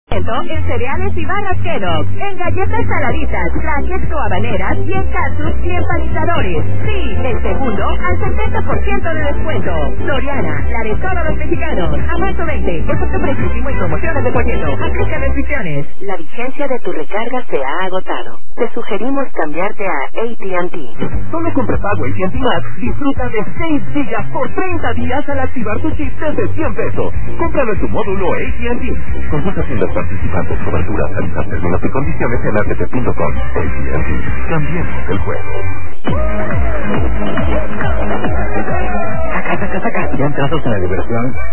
En cereales y barras Kellogg, en galletas saladitas, crackers o habaneras y en capsules y empanizadores. Sí, el segundo al 70% de descuento. Soriana, la de todos los mexicanos. A marzo 20, efecto precio y promociones de folleto. Aplica restricciones. La vigencia de tu recarga se ha agotado. Te sugerimos cambiarte a AT&T. Solo con prepago AT&T Max disfruta de 6 gigas por 30 días al activar tu chip desde $100. Cómpralo en tu módulo AT&T. Consulta tiendas participantes, cobertura, tarifas, términos y condiciones en AT&T.com. AT&T. Cambiemos el juego. Saca. ¿Ya entrados en la diversión?